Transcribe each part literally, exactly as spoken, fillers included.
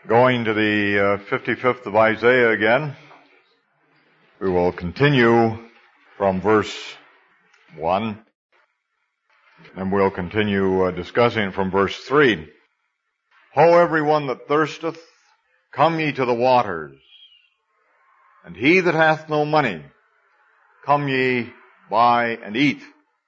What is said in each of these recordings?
Going to the uh, fifty-fifth of Isaiah again. We will continue from verse one, and we'll continue uh, discussing from verse three. Ho, everyone that thirsteth, come ye to the waters, and he that hath no money, come ye, buy and eat.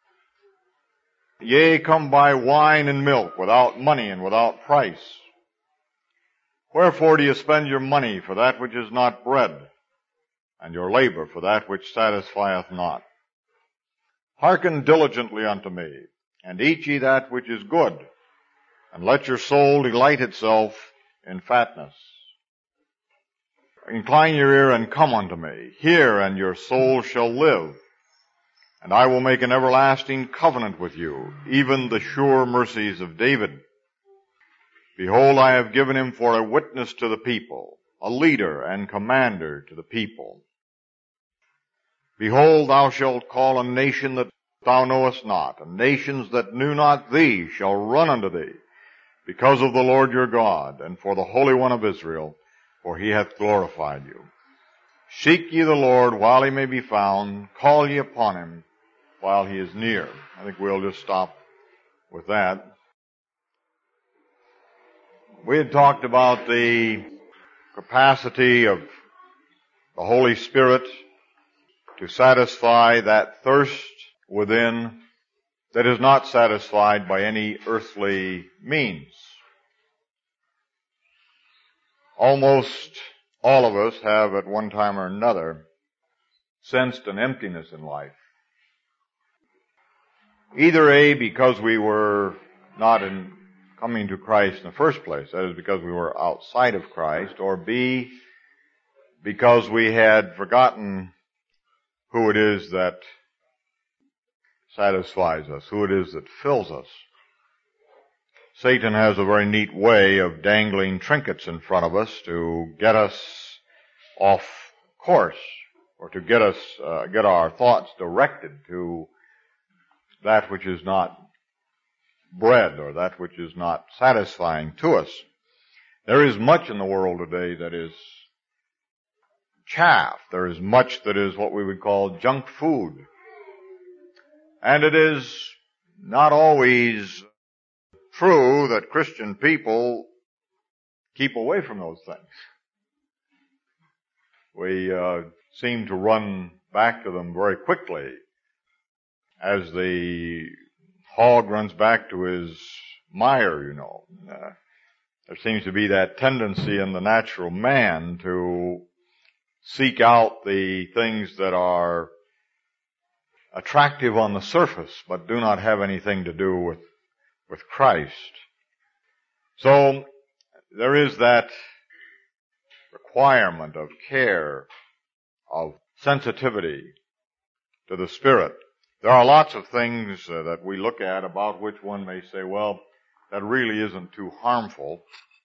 Yea, come buy wine and milk without money and without price. Wherefore do you spend your money for that which is not bread, and your labor for that which satisfieth not? Hearken diligently unto me, and eat ye that which is good, and let your soul delight itself in fatness. Incline your ear and come unto me. Hear, and your soul shall live. And I will make an everlasting covenant with you, even the sure mercies of David. Behold, I have given him for a witness to the people, a leader and commander to the people. Behold, thou shalt call a nation that thou knowest not, and nations that knew not thee shall run unto thee, because of the Lord your God, and for the Holy One of Israel, for he hath glorified you. Seek ye the Lord while he may be found, call ye upon him while he is near. I think we'll just stop with that. We had talked about the capacity of the Holy Spirit to satisfy that thirst within that is not satisfied by any earthly means. Almost all of us have at one time or another sensed an emptiness in life. Either A, because we were not in coming to Christ in the first place, that is because we were outside of Christ, or B, because we had forgotten who it is that satisfies us, who it is that fills us. Satan has a very neat way of dangling trinkets in front of us to get us off course, or to get us, uh, get our thoughts directed to that which is not bread, or that which is not satisfying to us. There is much in the world today that is chaff. There is much that is what we would call junk food. And it is not always true that Christian people keep away from those things. We uh, seem to run back to them very quickly, as the hog runs back to his mire, you know. Uh, there seems to be that tendency in the natural man to seek out the things that are attractive on the surface, but do not have anything to do with, with Christ. So, there is that requirement of care, of sensitivity to the Spirit. There are lots of things uh, that we look at about which one may say, well, that really isn't too harmful.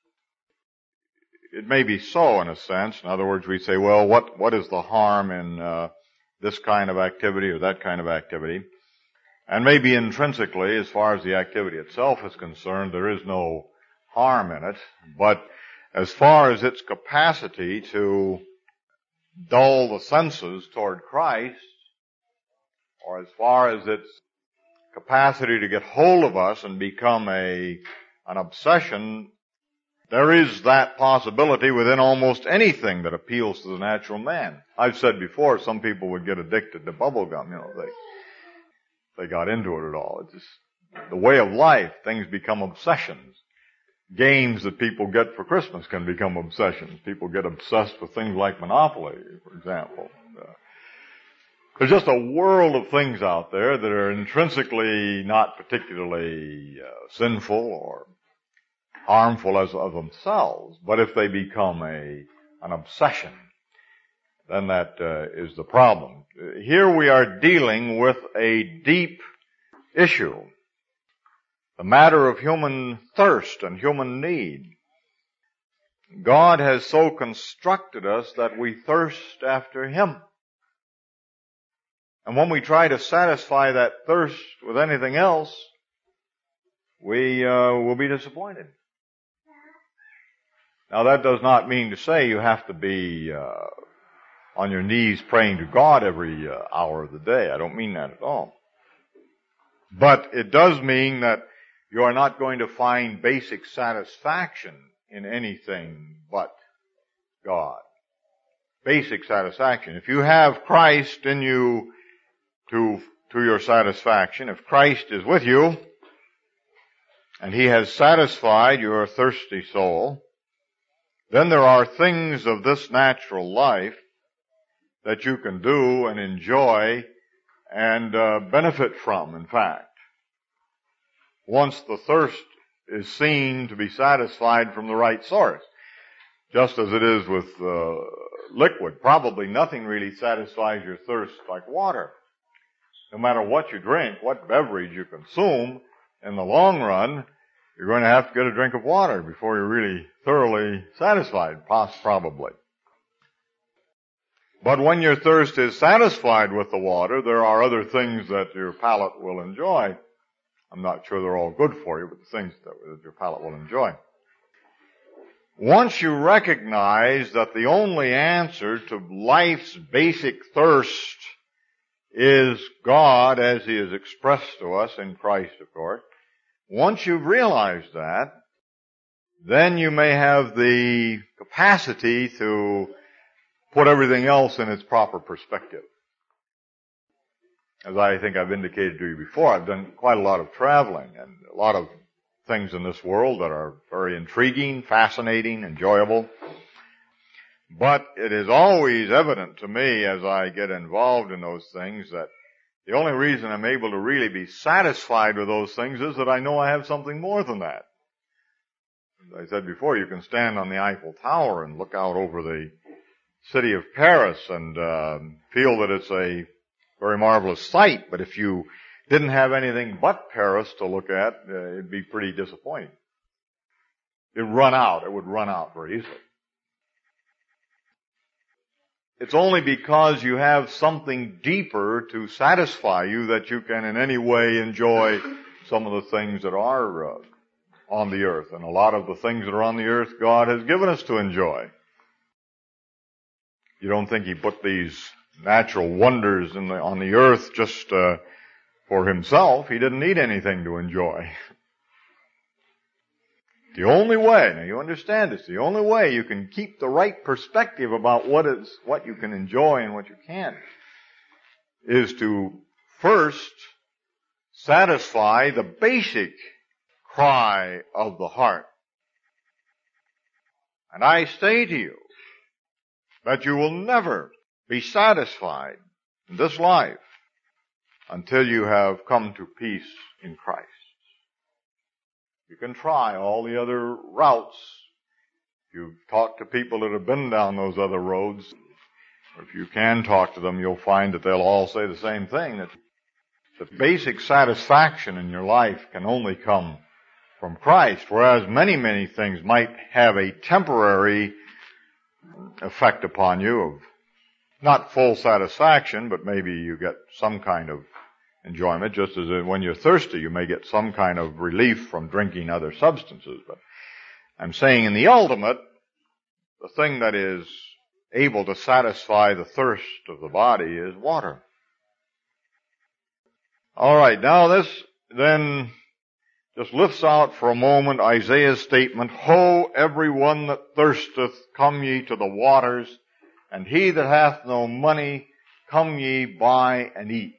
It may be so in a sense. In other words, we say, well, what, what is the harm in uh, this kind of activity or that kind of activity? And maybe intrinsically, as far as the activity itself is concerned, there is no harm in it. But as far as its capacity to dull the senses toward Christ, or as far as its capacity to get hold of us and become a an obsession, there is that possibility within almost anything that appeals to the natural man. I've said before, some people would get addicted to bubble gum, you know, they they got into it at all. It's just the way of life. Things become obsessions. Games that people get for Christmas can become obsessions. People get obsessed with things like Monopoly, for example. Uh, There's just a world of things out there that are intrinsically not particularly uh, sinful or harmful as of themselves, but if they become a an obsession, then that uh, is the problem. Here we are dealing with a deep issue, the matter of human thirst and human need. God has so constructed us that we thirst after Him. And when we try to satisfy that thirst with anything else, we uh, will be disappointed. Now that does not mean to say you have to be uh, on your knees praying to God every uh, hour of the day. I don't mean that at all. But it does mean that you are not going to find basic satisfaction in anything but God. Basic satisfaction. If you have Christ in you to, to your satisfaction, if Christ is with you, and He has satisfied your thirsty soul, then there are things of this natural life that you can do and enjoy and uh, benefit from, in fact. Once the thirst is seen to be satisfied from the right source. Just as it is with uh, liquid. Probably nothing really satisfies your thirst like water. No matter what you drink, what beverage you consume, in the long run, you're going to have to get a drink of water before you're really thoroughly satisfied, probably. But when your thirst is satisfied with the water, there are other things that your palate will enjoy. I'm not sure they're all good for you, but the things that your palate will enjoy. Once you recognize that the only answer to life's basic thirst is God as He is expressed to us in Christ, of course, once you've realized that, then you may have the capacity to put everything else in its proper perspective. As I think I've indicated to you before, I've done quite a lot of traveling and a lot of things in this world that are very intriguing, fascinating, enjoyable. But it is always evident to me as I get involved in those things that the only reason I'm able to really be satisfied with those things is that I know I have something more than that. As I said before, you can stand on the Eiffel Tower and look out over the city of Paris and uh, feel that it's a very marvelous sight, but if you didn't have anything but Paris to look at, uh, it'd be pretty disappointing. It'd run out. It would run out very easily. It's only because you have something deeper to satisfy you that you can in any way enjoy some of the things that are uh, on the earth. And a lot of the things that are on the earth God has given us to enjoy. You don't think He put these natural wonders in the, on the earth just uh, for Himself. He didn't need anything to enjoy. The only way, now you understand this, the only way you can keep the right perspective about what is, what you can enjoy and what you can't, is to first satisfy the basic cry of the heart. And I say to you that you will never be satisfied in this life until you have come to peace in Christ. You can try all the other routes. You've talked to people that have been down those other roads. If you can talk to them, you'll find that they'll all say the same thing, that the basic satisfaction in your life can only come from Christ, whereas many, many things might have a temporary effect upon you of not full satisfaction, but maybe you get some kind of enjoyment, just as when you're thirsty, you may get some kind of relief from drinking other substances. But I'm saying in the ultimate, the thing that is able to satisfy the thirst of the body is water. All right, now this then just lifts out for a moment Isaiah's statement, Ho, every one that thirsteth, come ye to the waters, and he that hath no money, come ye buy and eat.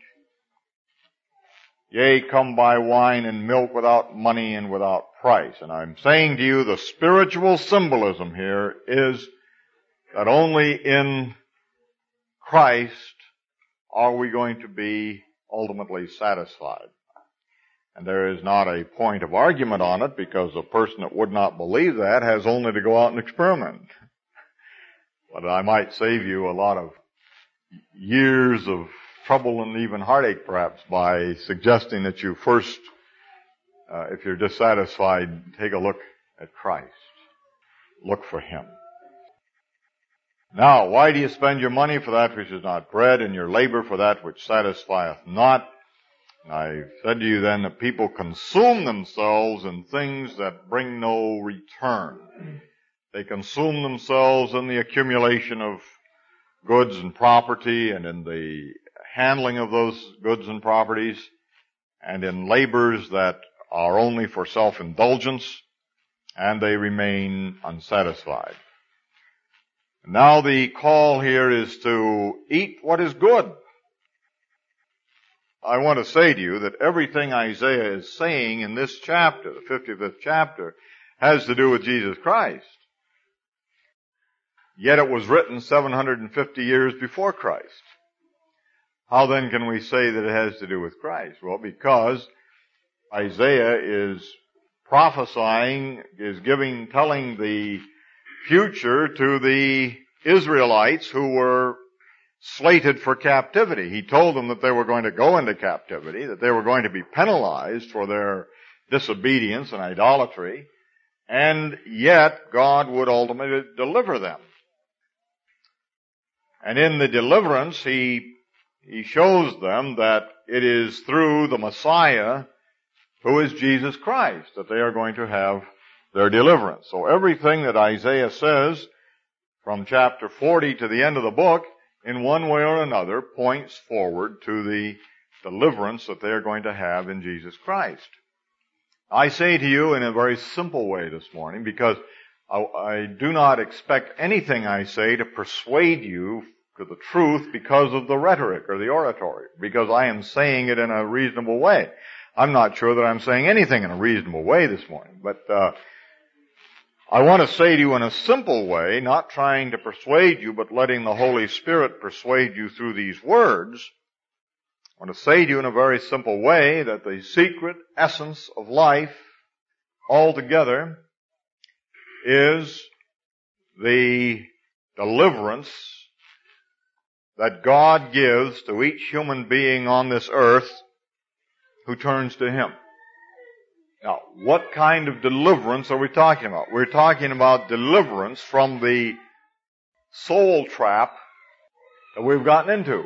Yea, come buy wine and milk without money and without price. And I'm saying to you, the spiritual symbolism here is that only in Christ are we going to be ultimately satisfied. And there is not a point of argument on it, because the person that would not believe that has only to go out and experiment. But I might save you a lot of years of trouble and even heartache, perhaps, by suggesting that you first, uh, if you're dissatisfied, take a look at Christ. Look for Him. Now, why do you spend your money for that which is not bread, and your labor for that which satisfieth not? I said to you then that people consume themselves in things that bring no return. They consume themselves in the accumulation of goods and property and in the handling of those goods and properties and in labors that are only for self-indulgence, and they remain unsatisfied. Now the call here is to eat what is good. I want to say to you that everything Isaiah is saying in this chapter, the fifty-fifth chapter, has to do with Jesus Christ. Yet it was written seven hundred fifty years before Christ. How then can we say that it has to do with Christ? Well, because Isaiah is prophesying, is giving, telling the future to the Israelites who were slated for captivity. He told them that they were going to go into captivity, that they were going to be penalized for their disobedience and idolatry, and yet God would ultimately deliver them. And in the deliverance, he, he shows them that it is through the Messiah, who is Jesus Christ, that they are going to have their deliverance. So everything that Isaiah says from chapter forty to the end of the book, in one way or another, points forward to the deliverance that they are going to have in Jesus Christ. I say to you in a very simple way this morning, because I, I do not expect anything I say to persuade you to the truth because of the rhetoric or the oratory, because I am saying it in a reasonable way. I'm not sure that I'm saying anything in a reasonable way this morning, but uh I want to say to you in a simple way, not trying to persuade you, but letting the Holy Spirit persuade you through these words. I want to say to you in a very simple way that the secret essence of life altogether is the deliverance that God gives to each human being on this earth who turns to Him. Now, what kind of deliverance are we talking about? We're talking about deliverance from the soul trap that we've gotten into.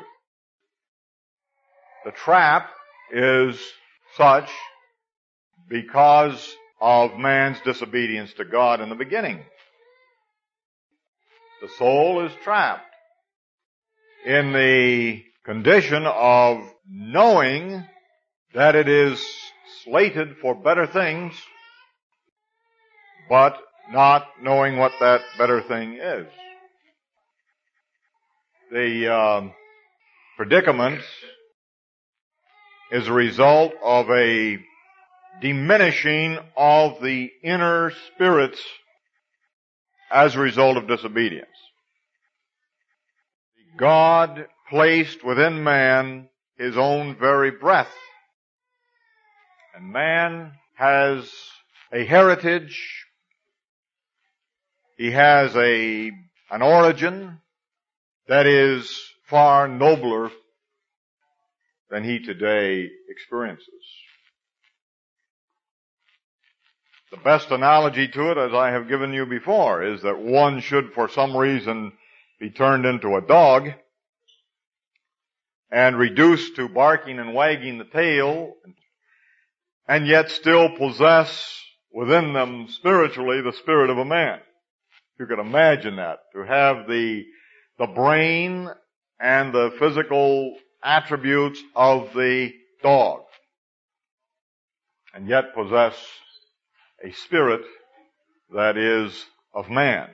The trap is such because of man's disobedience to God in the beginning. The soul is trapped in the condition of knowing that it is slated for better things, but not knowing what that better thing is. The um, predicament is a result of a diminishing of the inner spirits as a result of disobedience. God placed within man His own very breath. And man has a heritage, he has a, an origin that is far nobler than he today experiences. The best analogy to it, as I have given you before, is that one should for some reason be turned into a dog and reduced to barking and wagging the tail, and yet still possess within them spiritually the spirit of a man. You can imagine that, to have the, the brain and the physical attributes of the dog, and yet possess a spirit that is of man.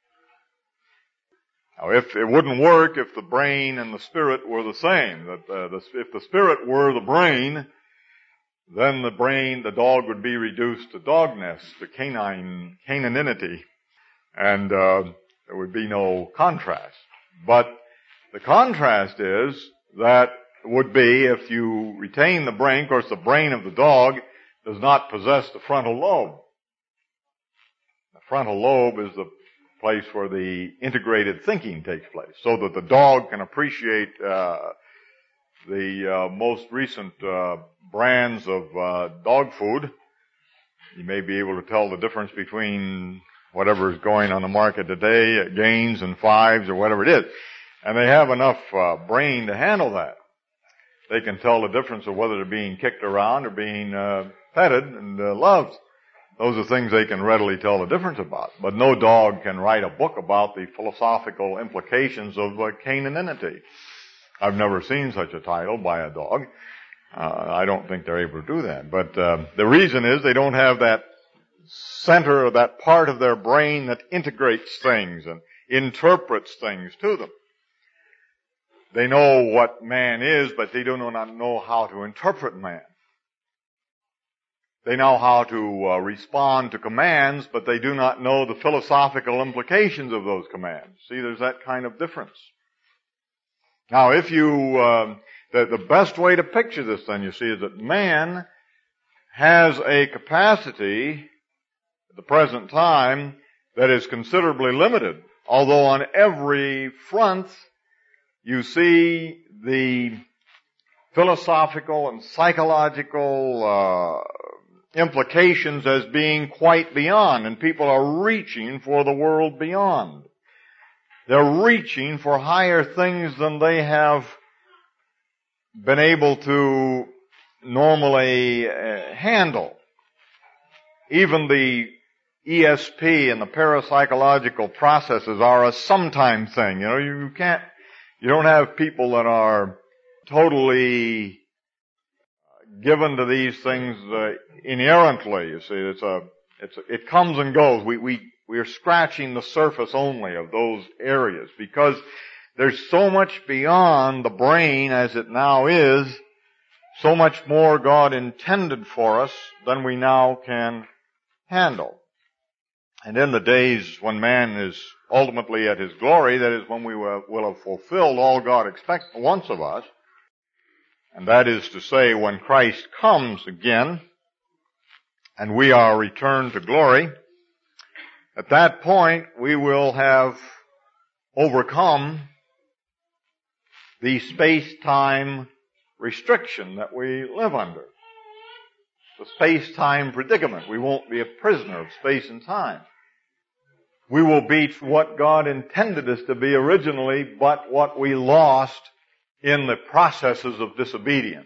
Now, if it wouldn't work if the brain and the spirit were the same, that uh, the, if the spirit were the brain, then the brain, the dog would be reduced to dogness, to canine, cananinity, and uh, there would be no contrast. But the contrast is that would be if you retain the brain. Of course, the brain of the dog does not possess the frontal lobe. The frontal lobe is the place where the integrated thinking takes place, so that the dog can appreciate uh the uh, most recent uh, brands of uh, dog food. You may be able to tell the difference between whatever is going on the market today, Gains and Fives or whatever it is. And they have enough uh, brain to handle that. They can tell the difference of whether they're being kicked around or being uh, petted and uh, loved. Those are things they can readily tell the difference about. But no dog can write a book about the philosophical implications of uh, Canaanity. I've never seen such a title by a dog. Uh, I don't think they're able to do that. But uh, the reason is they don't have that center, or that part of their brain that integrates things and interprets things to them. They know what man is, but they do not know how to interpret man. They know how to uh, respond to commands, but they do not know the philosophical implications of those commands. See, there's that kind of difference. Now, if you, uh, the, the best way to picture this then, you see, is that man has a capacity at the present time that is considerably limited. Although on every front you see the philosophical and psychological uh, implications as being quite beyond, and people are reaching for the world beyond. They're reaching for higher things than they have been able to normally uh, handle. Even the E S P and the parapsychological processes are a sometime thing. You know, you can't, you don't have people that are totally given to these things uh, inherently. You see, it's a, it's a, it comes and goes. We we we are scratching the surface only of those areas because there's so much beyond the brain as it now is, so much more God intended for us than we now can handle. And in the days when man is ultimately at his glory, that is when we will have fulfilled all God expects, wants of us, and that is to say when Christ comes again and we are returned to glory, at that point we will have overcome the space-time restriction that we live under. The space-time predicament. We won't be a prisoner of space and time. We will be what God intended us to be originally, but what we lost in the processes of disobedience.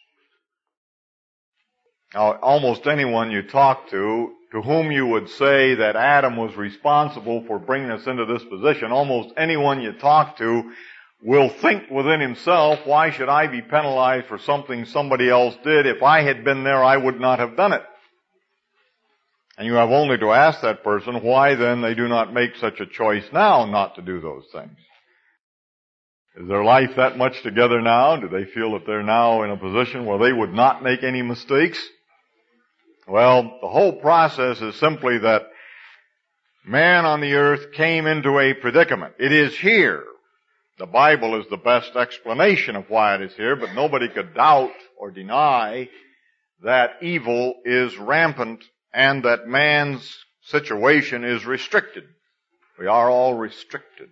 Now, almost anyone you talk to, to whom you would say that Adam was responsible for bringing us into this position, almost anyone you talk to will think within himself, why should I be penalized for something somebody else did? If I had been there, I would not have done it. And you have only to ask that person why then they do not make such a choice now not to do those things. Is their life that much together now? Do they feel that they're now in a position where they would not make any mistakes? Well, the whole process is simply that man on the earth came into a predicament. It is here. The Bible is the best explanation of why it is here, but nobody could doubt or deny that evil is rampant and that man's situation is restricted. We are all restricted.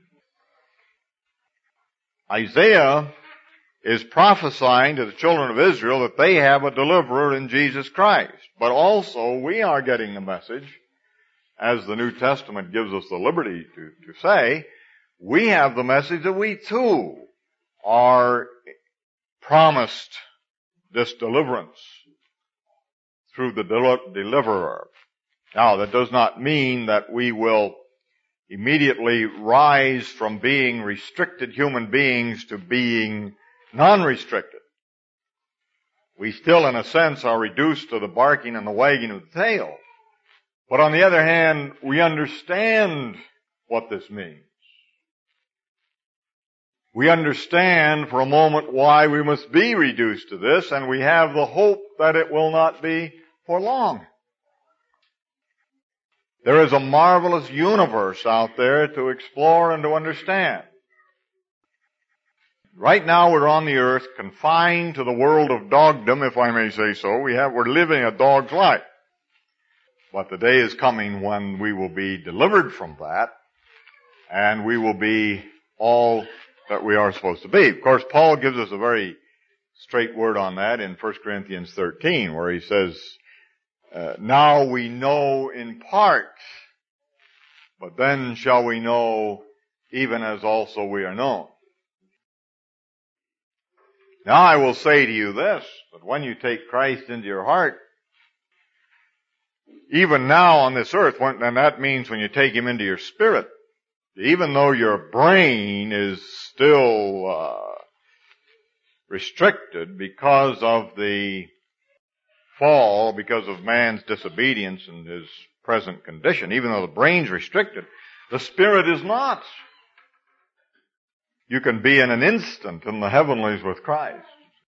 Isaiah is prophesying to the children of Israel that they have a deliverer in Jesus Christ. But also we are getting the message, as the New Testament gives us the liberty to, to say, we have the message that we too are promised this deliverance through the del- deliverer. Now, that does not mean that we will immediately rise from being restricted human beings to being non-restricted. We still, in a sense, are reduced to the barking and the wagging of the tail. But on the other hand, we understand what this means. We understand for a moment why we must be reduced to this, and we have the hope that it will not be for long. There is a marvelous universe out there to explore and to understand. Right now we're on the earth confined to the world of dogdom, if I may say so. We have, we're living a dog's life. But the day is coming when we will be delivered from that, and we will be all that we are supposed to be. Of course, Paul gives us a very straight word on that in First Corinthians thirteen, where he says, uh, now we know in part, but then shall we know even as also we are known. Now I will say to you this, that when you take Christ into your heart, even now on this earth, when, and that means when you take him into your spirit, even though your brain is still uh, restricted because of the fall, because of man's disobedience and his present condition, even though the brain's restricted, the spirit is not. You can be in an instant in the heavenlies with Christ.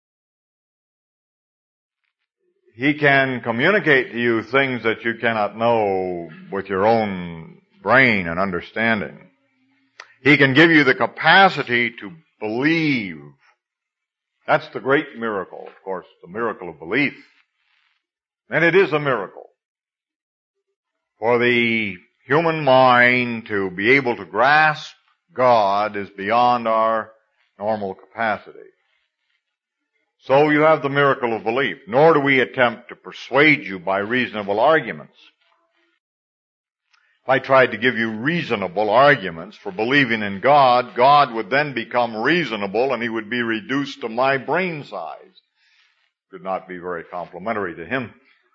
He can communicate to you things that you cannot know with your own brain and understanding. He can give you the capacity to believe. That's the great miracle, of course, the miracle of belief. And it is a miracle for the human mind to be able to grasp God is beyond our normal capacity. So you have the miracle of belief. Nor do we attempt to persuade you by reasonable arguments. If I tried to give you reasonable arguments for believing in God, God would then become reasonable and he would be reduced to my brain size. Could not be very complimentary to him.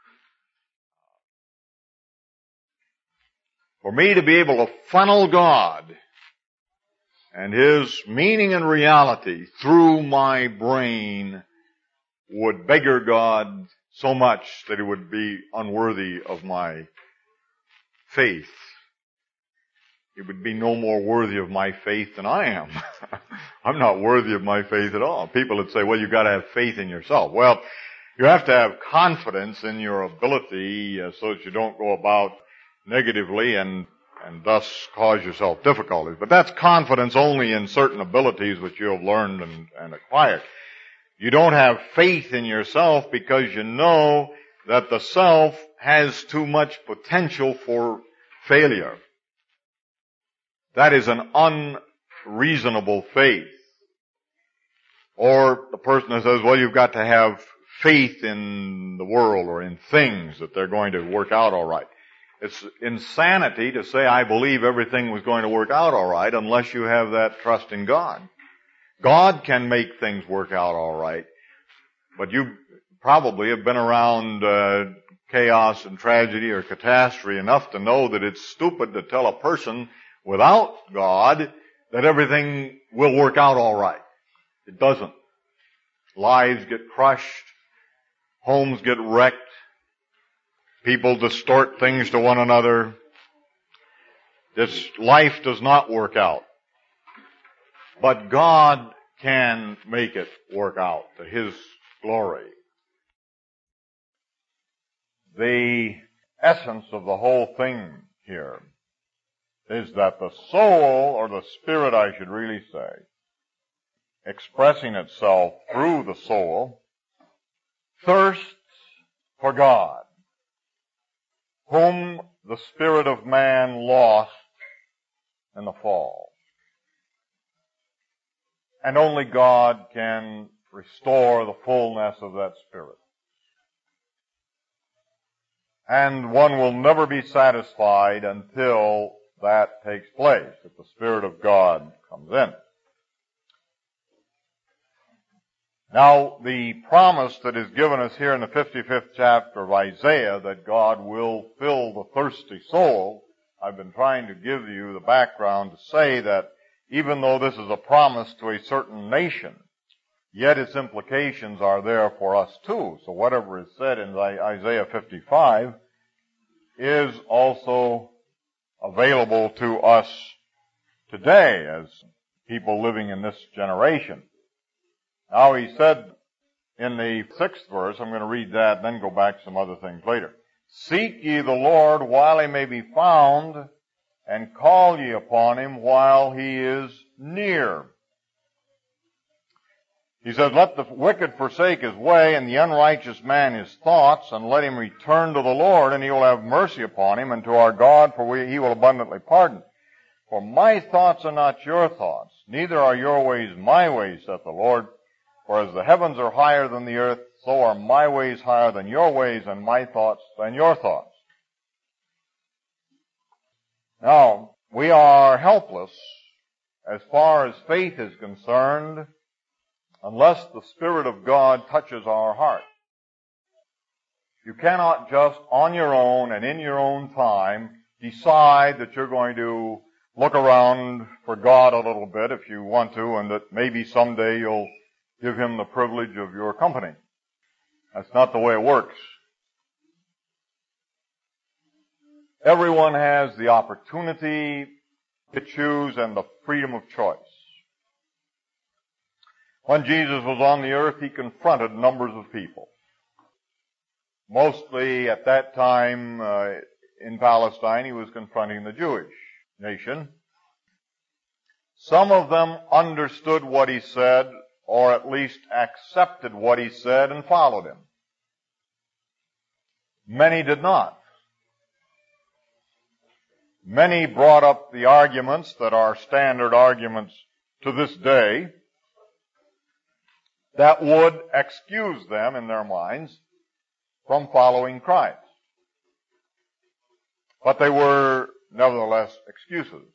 For me to be able to funnel God and his meaning and reality through my brain would beggar God so much that it would be unworthy of my faith. It would be no more worthy of my faith than I am. I'm not worthy of my faith at all. People would say, well, you've got to have faith in yourself. Well, you have to have confidence in your ability uh, so that you don't go about negatively and and thus cause yourself difficulties. But that's confidence only in certain abilities which you have learned and, and acquired. You don't have faith in yourself because you know that the self has too much potential for failure. That is an unreasonable faith. Or the person that says, well, you've got to have faith in the world or in things that they're going to work out all right. It's insanity to say I believe everything was going to work out all right unless you have that trust in God. God can make things work out all right, but you probably have been around uh, chaos and tragedy or catastrophe enough to know that it's stupid to tell a person without God that everything will work out all right. It doesn't. Lives get crushed. Homes get wrecked. People distort things to one another. This life does not work out. But God can make it work out to his glory. The essence of the whole thing here is that the soul, or the spirit I should really say, expressing itself through the soul, thirsts for God, whom the spirit of man lost in the fall. And only God can restore the fullness of that spirit. And one will never be satisfied until that takes place, if the Spirit of God comes in. Now, the promise that is given us here in the fifty-fifth chapter of Isaiah that God will fill the thirsty soul, I've been trying to give you the background to say that even though this is a promise to a certain nation, yet its implications are there for us too. So whatever is said in Isaiah fifty-five is also available to us today as people living in this generation. Now he said in the sixth verse, I'm going to read that and then go back to some other things later. Seek ye the Lord while he may be found, and call ye upon him while he is near. He said, let the wicked forsake his way, and the unrighteous man his thoughts, and let him return to the Lord, and he will have mercy upon him, and to our God, for we, he will abundantly pardon. For my thoughts are not your thoughts, neither are your ways my ways, saith the Lord. For as the heavens are higher than the earth, so are my ways higher than your ways, and my thoughts than your thoughts. Now, we are helpless as far as faith is concerned unless the Spirit of God touches our heart. You cannot just on your own and in your own time decide that you're going to look around for God a little bit if you want to, and that maybe someday you'll give Him the privilege of your company. That's not the way it works. Everyone has the opportunity to choose and the freedom of choice. When Jesus was on the earth, He confronted numbers of people. Mostly at that time uh, in Palestine, He was confronting the Jewish nation. Some of them understood what He said, or at least accepted what He said and followed Him. Many did not. Many brought up the arguments that are standard arguments to this day that would excuse them in their minds from following Christ. But they were nevertheless excuses.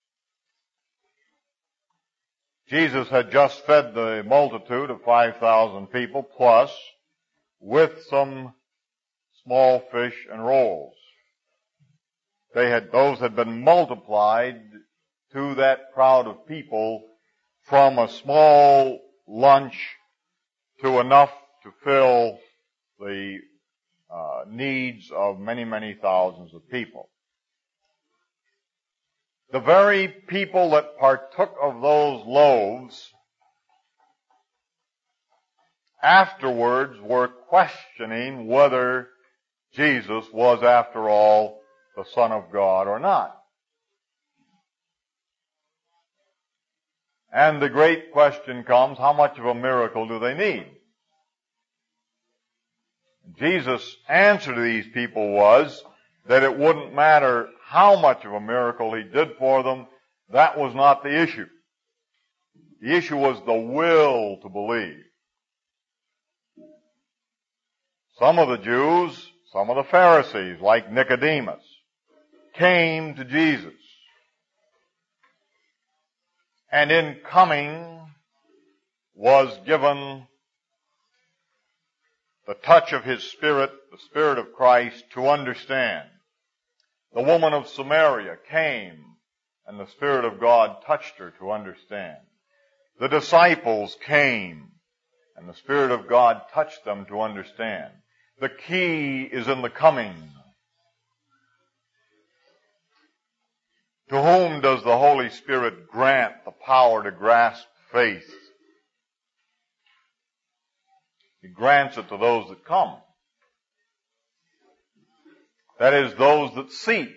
Jesus had just fed the multitude of five thousand people plus with some small fish and rolls. They had, those had been multiplied to that crowd of people from a small lunch to enough to fill the uh, needs of many, many thousands of people. The very people that partook of those loaves afterwards were questioning whether Jesus was, after all, the Son of God or not. And the great question comes, how much of a miracle do they need? Jesus' answer to these people was that it wouldn't matter how much of a miracle He did for them. That was not the issue. The issue was the will to believe. Some of the Jews, some of the Pharisees, like Nicodemus, came to Jesus. And in coming was given the touch of His Spirit, the Spirit of Christ, to understand. The woman of Samaria came, and the Spirit of God touched her to understand. The disciples came, and the Spirit of God touched them to understand. The key is in the coming. To whom does the Holy Spirit grant the power to grasp faith? He grants it to those that come. That is, those that seek.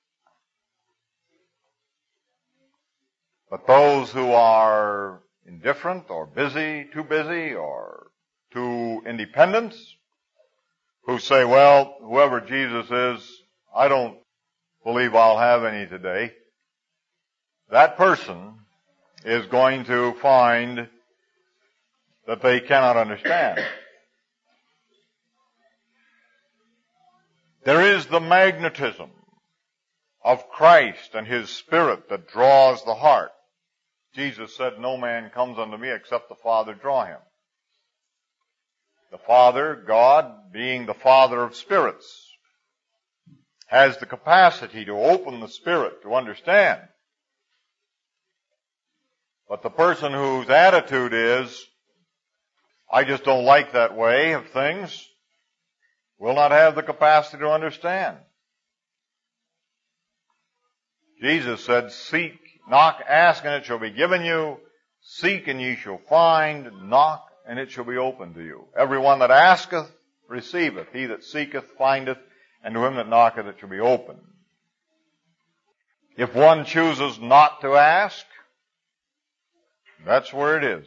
But those who are indifferent or busy, too busy or too independent, who say, well, whoever Jesus is, I don't believe I'll have any today, that person is going to find that they cannot understand. There is the magnetism of Christ and His Spirit that draws the heart. Jesus said, no man comes unto me except the Father draw him. The Father, God, being the Father of spirits, has the capacity to open the spirit to understand. But the person whose attitude is, I just don't like that way of things, will not have the capacity to understand. Jesus said, seek, knock, ask, and it shall be given you. Seek, and ye shall find. Knock, and it shall be opened to you. Everyone that asketh, receiveth. He that seeketh, findeth. And to him that knocketh, it shall be opened. If one chooses not to ask, that's where it is.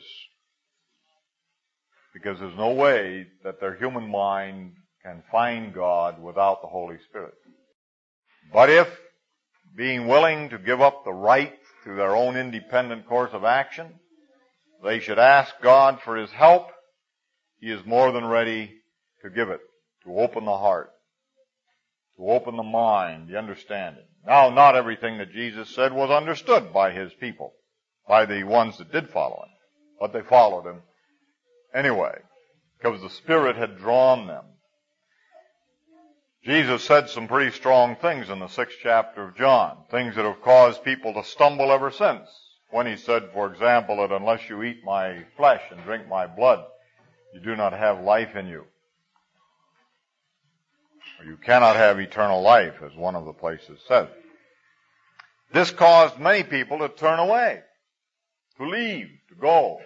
Because there's no way that their human mind can find God without the Holy Spirit. But if, being willing to give up the right to their own independent course of action, they should ask God for His help, He is more than ready to give it, to open the heart, to open the mind, the understanding. Now, not everything that Jesus said was understood by His people, by the ones that did follow Him, but they followed Him anyway, because the Spirit had drawn them. Jesus said some pretty strong things in the sixth chapter of John, things that have caused people to stumble ever since. When he said, for example, that unless you eat my flesh and drink my blood, you do not have life in you. Or you cannot have eternal life, as one of the places says. This caused many people to turn away, to leave, to go,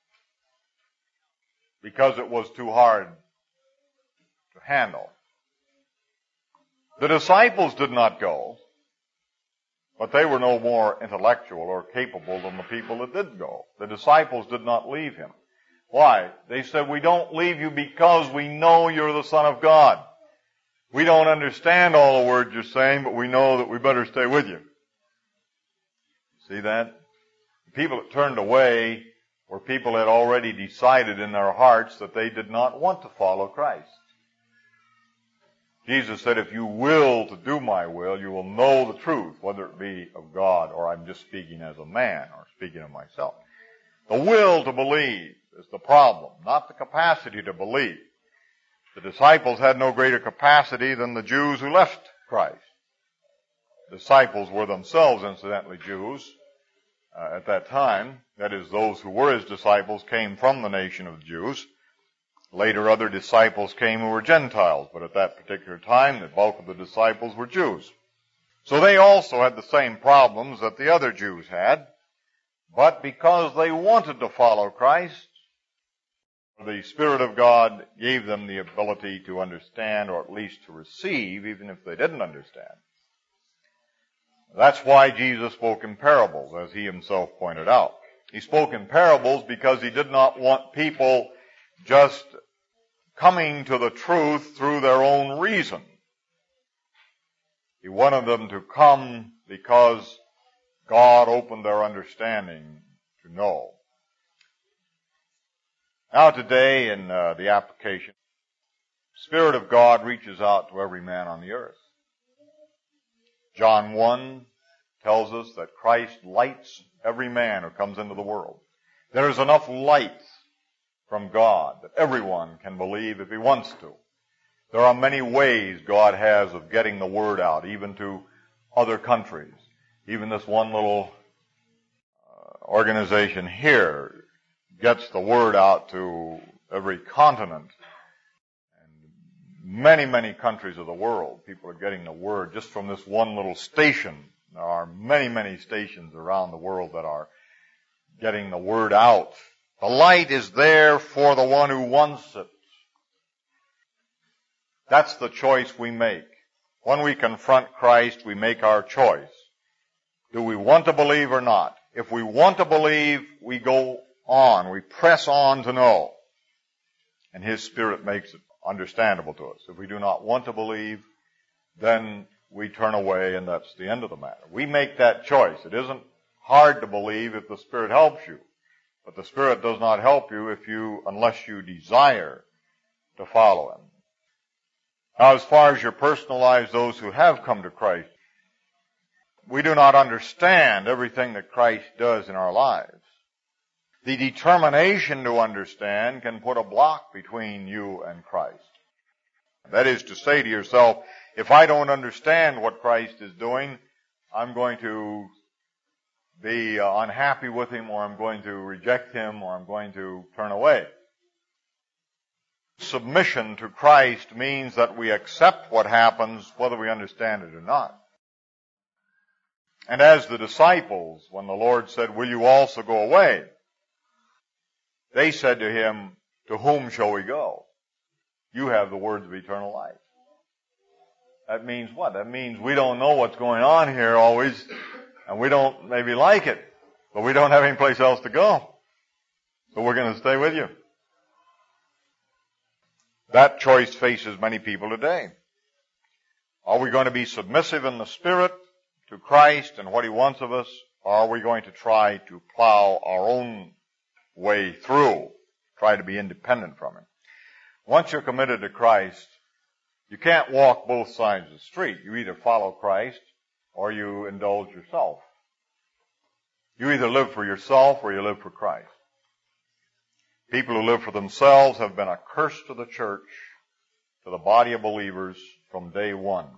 because it was too hard to handle. The disciples did not go, but they were no more intellectual or capable than the people that did go. The disciples did not leave him. Why? They said, we don't leave you because we know you're the Son of God. We don't understand all the words you're saying, but we know that we better stay with you. See that? The people that turned away were people that had already decided in their hearts that they did not want to follow Christ. Jesus said, if you will to do my will, you will know the truth, whether it be of God or I'm just speaking as a man or speaking of myself. The will to believe is the problem, not the capacity to believe. The disciples had no greater capacity than the Jews who left Christ. The disciples were themselves, incidentally, Jews uh, at that time. That is, those who were his disciples came from the nation of the Jews. Later, other disciples came who were Gentiles, but at that particular time, the bulk of the disciples were Jews. So they also had the same problems that the other Jews had, but because they wanted to follow Christ, the Spirit of God gave them the ability to understand, or at least to receive, even if they didn't understand. That's why Jesus spoke in parables, as he himself pointed out. He spoke in parables because he did not want people just coming to the truth through their own reason. He wanted them to come because God opened their understanding to know. Now today in uh, the application, the Spirit of God reaches out to every man on the earth. John one tells us that Christ lights every man who comes into the world. There is enough light from God that everyone can believe if he wants to. There are many ways God has of getting the word out, even to other countries. Even this one little uh, organization here gets the word out to every continent. And many, many countries of the world, people are getting the word just from this one little station. There are many, many stations around the world that are getting the word out. The light is there for the one who wants it. That's the choice we make. When we confront Christ, we make our choice. Do we want to believe or not? If we want to believe, we go on. We press on to know. And his Spirit makes it understandable to us. If we do not want to believe, then we turn away, and that's the end of the matter. We make that choice. It isn't hard to believe if the Spirit helps you. But the Spirit does not help you if you, unless you desire to follow him. Now, as far as your personal lives, those who have come to Christ, we do not understand everything that Christ does in our lives. The determination to understand can put a block between you and Christ. That is to say to yourself, if I don't understand what Christ is doing, I'm going to be uh, unhappy with him, or I'm going to reject him, or I'm going to turn away. Submission to Christ means that we accept what happens whether we understand it or not. And as the disciples, when the Lord said, will you also go away? They said to him, to whom shall we go? You have the words of eternal life. That means what? That means we don't know what's going on here always, and we don't maybe like it, but we don't have any place else to go. So we're going to stay with you. That choice faces many people today. Are we going to be submissive in the Spirit to Christ and what he wants of us, or are we going to try to plow our own way through, try to be independent from him? Once you're committed to Christ, you can't walk both sides of the street. You either follow Christ or you indulge yourself. You either live for yourself or you live for Christ. People who live for themselves have been a curse to the church, to the body of believers, from day one.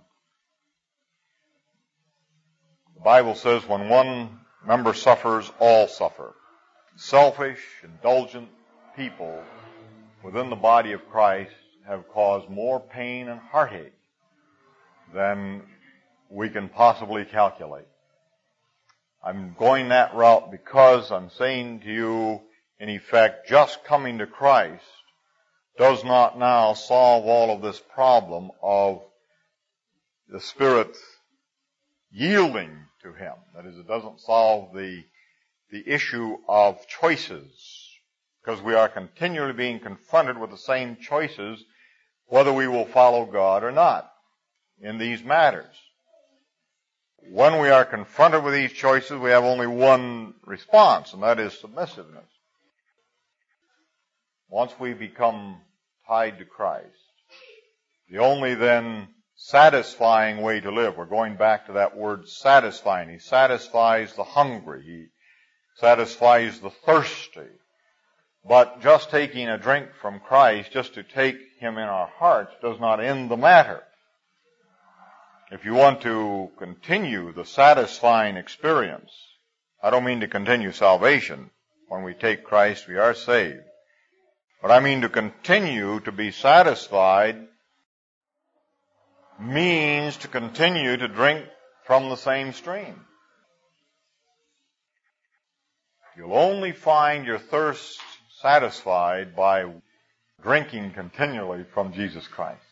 The Bible says when one member suffers, all suffer. Selfish, indulgent people within the body of Christ have caused more pain and heartache than we can possibly calculate. I'm going that route because I'm saying to you, in effect, just coming to Christ does not now solve all of this problem of the Spirit yielding to Him. That is, it doesn't solve the, the issue of choices, because we are continually being confronted with the same choices, whether we will follow God or not in these matters. When we are confronted with these choices, we have only one response, and that is submissiveness. Once we become tied to Christ, the only then satisfying way to live, we're going back to that word satisfying. He satisfies the hungry. He satisfies the thirsty. But just taking a drink from Christ, just to take Him in our hearts, does not end the matter. If you want to continue the satisfying experience, I don't mean to continue salvation. When we take Christ, we are saved. But I mean to continue to be satisfied means to continue to drink from the same stream. You'll only find your thirst satisfied by drinking continually from Jesus Christ.